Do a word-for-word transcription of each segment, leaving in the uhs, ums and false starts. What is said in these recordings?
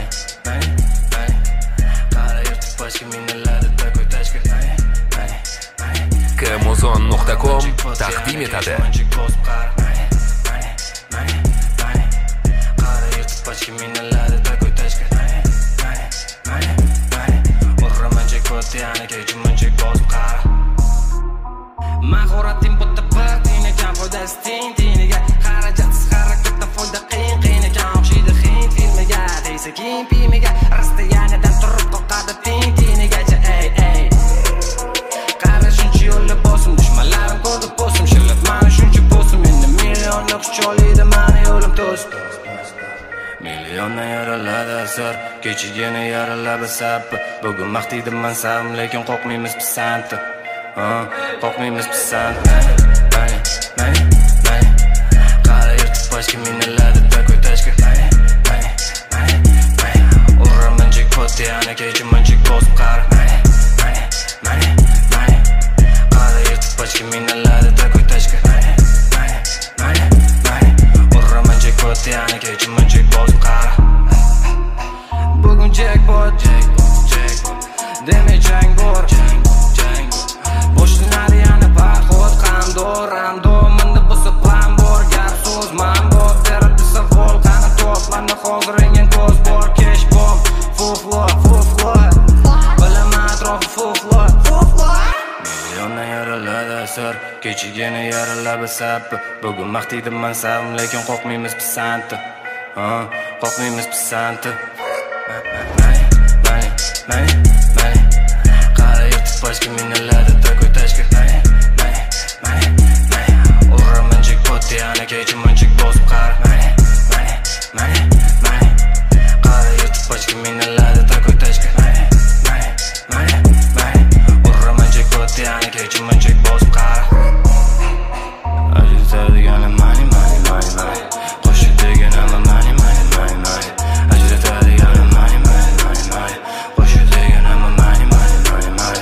Kmozon nuqta com taqdim etadi. Mahoratim bitta bir tiyinga kam foydasi teng tiyiniga xarajatsiz harakatda foyda qiyin qiyin ekan o'xshaydi hind filmiga deysa keyin piymiga rasta yanidan turib qoqadi teng tiyinigacha ey ey qara shuncha yo'lli bosim dushmanlarim ko'rdi posim shillab mani shuncha bosim endi millionlab kucholaydi mani yo'lim to'sib Milyondan yaraladi asar kechigina yaralab sappi bugun maqtiydi mansabim lekin qo'rqmaymiz pisandi qo'rqmaymiz pisand Mani, mani, mani qara yirtib boshga minaladida ko'tashga Mani, mani, mani, mani uraman jackpot yana kechiman jackpot qara Mani, mani, mani, mani qara yirtib boshga minaladida ko'tashga Mani, mani, mani, mani uraman jackpot yana kechiman jackpot qara Bugun jackpot, jackpot, jackpot demay jang bor Boshlanadi yana parxod qamdor ramdor menda bo'lsa plan bor gap so'z man bor beradi savol qani to'planda hozir engin ko'z bor kesh bom fuflo fuflo bilaman atrofi fuflo fuflo Milyondan yaraladi asar kechigina yaralab sappi bugun maqtiydi mansabim lekin qo'rqmaymiz pisandi qo'rqmaymiz pisandi Mani, mani, mani, mani qara yirtib boshga minaladida ko'tashga Mani, mani, mani, mani uraman jackpot yana kechiman jackpot qara Mani, mani, mani, mani qara yirtib boshga minaladida ko'tashga Mani, mani, mani, mani uraman jackpot yana kechiman jackpot qara Ajratadigan mani, mani, mani, mani qo'shadigan ama mani, mani, mani, mani ajratadigan mani, mani, mani, mani qo'shadigan ama mani, mani, mani, mani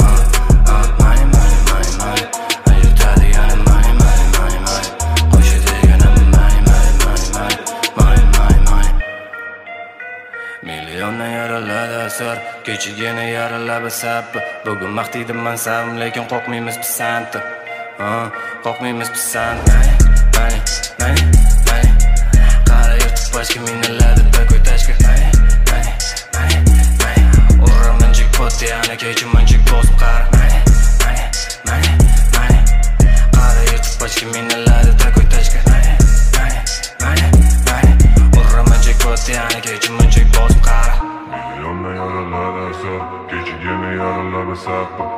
Milyondan yaraladi asar kechigina yaralab sappi bugun maqtiydi mansabim lekin qo'rqmaymiz pisandi qo'rqmaymiz pisandi Mani, mani, mani qara yirtib boshga minaladida ko'tashga Mani, mani, mani, mani uraman jackpot yana kechiman jackpot qara Mani, mani, mani, mani qara yirtib boshga minaladida ko'tashga Mani, mani, mani, mani uraman jackpot yana kechiman jackpot qara Milyondan yaraladi asar kechigina yaralab sappi